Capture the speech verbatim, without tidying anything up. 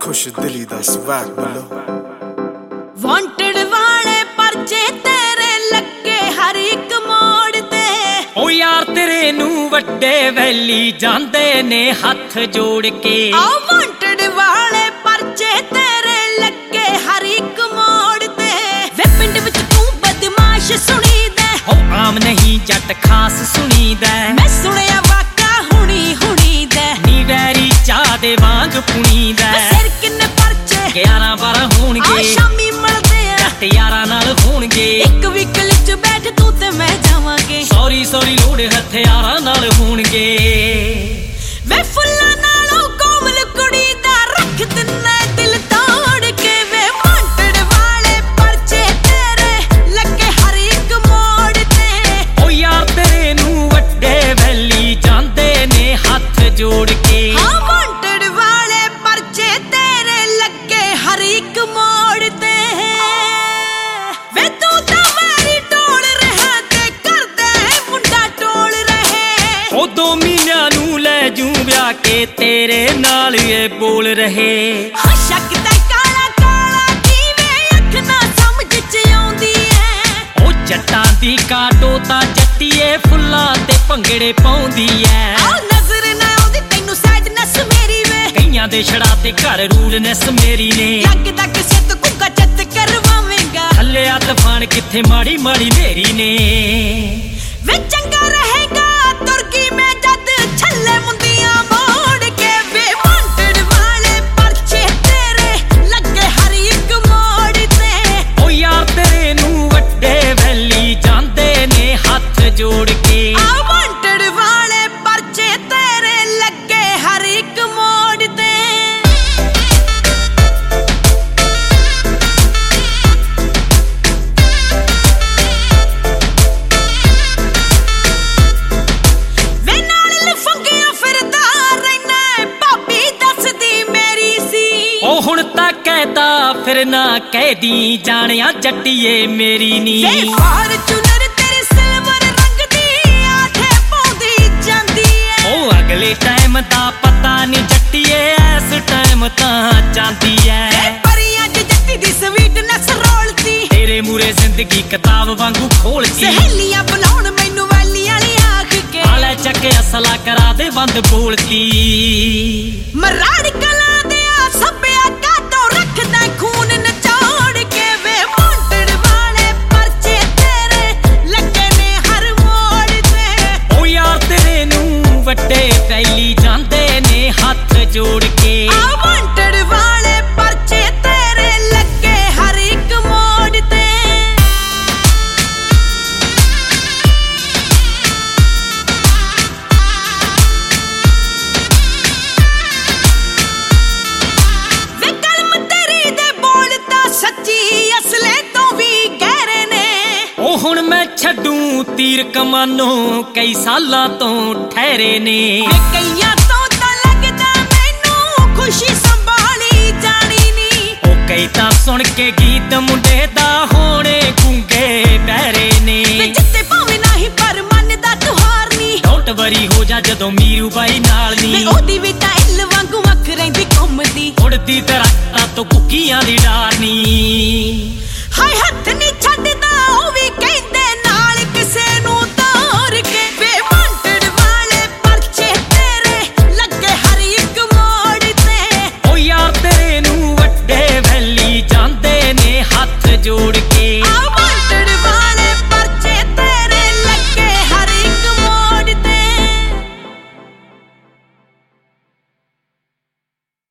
खुश दिली दा स्वैग बोलो। वांटेड वाले परचे तेरे लगे हर एक मोड़ ते। ओ यार तेरे नू वड्डे वैली जांदे ने हथ जोड़ के। आ वांटेड वाले परचे तेरे लगे हर एक मोड़ ते। वे पिंड विच तू बदमाश सुनी दे। ओ आम नहीं जट खास सुनी दे। मैं सुनिया वाका हुणी हुणी दे। नी वैरी चाह दे वांग पुणी दे। सिर किन्ने परचे ग्यारह बारह होणगे। शामी मलदे आ जट यारां नाल होणगे। एक व्हीकल च बैठ तू ते मैं जावांगे। सॉरी सॉरी लोड़ हथियारां नाल होणगे। वे फुल्लां नालों कोमल कुड़ी दा रख दिन्ना दिल तोड़ के। वे वांटेड वाले परचे तेरे लगे हर एक मोड़ ते। ओ यार तेरे नू वड्डे वैली जांदे ने हथ जोड़ के। हाँ वांटेड वाले परचे तेरे लगे हर एक मोड़ ते। वे तू तां मेरी टोल रहा ते करदे मुंडा टोल रहे। ओ दो महीनिਆਂ ਨੂੰ ਲੈ ਜੂ ਵਿਆਹ ਕੇ ਤੇਰੇ ਨਾਲ ਇਹ ਬੋਲ ਰਹੇ। ਹਾਂ ਸ਼ੱਕ ਤੇ ਕਾਲਾ ਕਾਲਾ ਦੀਵੇ ਅੱਖ ਨਾ ਸਮਝ ਚ ਆਉਂਦੀ ਐ। ਉਹ ਜੱਟਾਂ ਦੀ ਕਾਟੋ ਤਾਂ ਜੱਟੀਏ ਫੁੱਲਾਂ ਤੇ ਭੰਗੜੇ ਪਾਉਂਦੀ ਐ। ਆ ਨਜ਼ਰ ਨਾ ਆਉਂਦੀ ਤੈਨੂੰ ਸੈਡਨੈਸ ਮੇਰੀ ਵੇ। ਕਈਆਂ ਦੇ ਛੜਾ ਤੇ ਘਰ ਰੂਲਨੈਸ ਮੇਰੀ ਨੇ। ਲੱਗਦਾ ਕਿਸੇ ਤੋਂ ਕੁੱਕਾ ਚੱਤ ਕਰਵਾਵੇਂਗਾ। ਥੱਲੇ ਆ ਤੂਫਾਨ ਕਿੱਥੇ ਮਾੜੀ ਮਾੜੀ ਮੇਰੀ ਨੇ। ਵੇ ਚੰਗਾ ਰਹੇਗਾ ਤੁਰਕੀ ਮੈਂ ਜਦ ਛੱਲੇ ਮੁੰਦੀਆਂ ਮੋੜ ਕੇ। ਵੇ ਵਾਂਟਡ ਵਾਲੇ ਪਰਚੇ ਤੇਰੇ ਲੱਗੇ ਹਰ ਇੱਕ ਮੋੜ ਤੇ। ਓ ਯਾਰ ਤੇਰੇ ਨੂੰ ਵੱਡੇ ਵੈਲੀ ਜਾਂਦੇ ਨੇ ਹੱਥ ਜੋੜ ਕੇ। ਆ ਵਾਂਟਡ ਵਾਲੇ ਪਰਚੇ ਤੇਰੇ ਲੱਗੇ ਹਰ ਇੱਕ ਮੋੜ ਤੇ। ਵੇ ਨਾਲ ਲਫੰਗਿਆਂ ਫਿਰਦਾ ਰਹਿਣਾ ਭਾਬੀ ਦੱਸਦੀ ਮੇਰੀ ਸੀ। ਉਹ ਹੁਣ ਤਾਂ ਕਹਿਤਾ ਫਿਰ ਨਾ ਕਹਿਦੀ ਜਾਣਿਆ ਜੱਟੀਏ ਮੇਰੀ ਨੀ। ਵੇ ਫਾਰਚੂਨਰ ਤੇਰੇ ਸਿਲਵਰ ਰੰਗ ਦੀ ਆਠੇ ਪਾਉਂਦੀ ਜਾਂਦੀ ਐ। ਉਹ ਅਗਲੇ ਟਾਈਮ ਦਾ ਪਤਾ ਨਹੀਂ ਜੱਟੀਏ ਐਸ ਟਾਈਮ ਤਾਂ ਜਾਂਦੀ ਐ। ਵੇ ਪਰੀਆਂ ਚ ਜੱਟੀ ਦੀ ਸਵੀਟਨੈਸ ਰੋਲਦੀ। ਤੇਰੇ ਮੂਰੇ ਜ਼ਿੰਦਗੀ ਕਿਤਾਬ ਵਾਂਗੂ ਖੋਲਦੀ। ਸਹੇਲੀਆਂ ਬੁਲਾਉਣ ਮੈਨੂੰ ਵੈਲੀ ਵਾਲੀ ਆਖ ਕੇ। ਆਲੇ ਚੱਕ ਅਸਲਾ ਕਰਾ ਦੇ ਬੰਦ ਬੋਲਦੀ। ਮਰਾੜ ਕਲਾਂ ਦੇ ਆ ਸੱਭਿਆ ਕਾਟੋ ਰੱਖਦਾ ਖੂਨ ਨਚੋੜ ਕੇ। ਵੇ ਵਾਂਟਡ ਵਾਲੇ ਪਰਚੇ ਤੇਰੇ ਲੱਗੇ ਨੇ ਹਰ ਮੋੜ ਤੇ। ਓ ਯਾਰ ਤੇਰੇ ਨੂੰ ਵੱਡੇ ਪਹਿਲੀ ਜਾਂਦੇ ਨੇ ਹੱਥ ਜੋੜ ਕੇ। ਆ ਵਾਂਟਡ ਵਾਲੇ ਪਰਚੇ ਤੇਰੇ ਲੱਗੇ ਹਰ ਇੱਕ ਮੋੜ ਤੇ। ਵੇ ਕਲਮ ਤੇਰੀ ਦੇ ਬੋਲ ਤਾਂ ਸੱਚੀ ਅਸਲੇ ਤੋਂ ਵੀ ਗਹਿਰੇ ਨੇ। ਉਹ ਹੁਣ ਮੈਂ ਛੱਡੂ ਤੀਰ ਕਮਾਨੋ ਕਈ ਸਾਲਾਂ ਤੋਂ ਠਹਿਰੇ ਨੇ। ਵੇ ਕਈਆਂ ਤੋਂ ਤਾਂ ਲੱਗਦਾ ਮੈਨੂੰ ਖੁਸ਼ੀ ਸੰਭਾਲੀ ਜਾਣੀ ਨੀ। ਉਹ ਕਈ ਤਾਂ ਸੁਣ ਕੇ ਗੀਤ ਮੁੰਡੇ ਦਾ ਹੋਣੇ ਗੁੰਗੇ ਬਹਿਰੇ ਵੇ ਨੇ। ਜਿੱਤੇ ਭਾਵੇਂ ਨਹੀਂ ਪਰ ਮਨ ਦਾ ਤਿਉਹਾਰ ਨੀ। ਡੋਂਟ ਵਰੀ ਹੋ ਜਾ ਜਦੋਂ ਮੀਰੂ ਬਾਈ ਨਾਲ ਵੇ ਨੀ। ਉਹਦੀ ਵੀ ਤਾਂ ਇੱਲ ਵਾਂਗੂ ਅੱਖ ਰਹਿੰਦੀ ਘੁੰਮਦੀ। ਉੜਦੀ ਦਰਖਤਾਂ ਤੋਂ ਕੁੱਕੀਆਂ ਦੀ ਡਾਰ ਨੀ। ਹਾਏ ਹੱਥ ਨੀ ਛੱਡ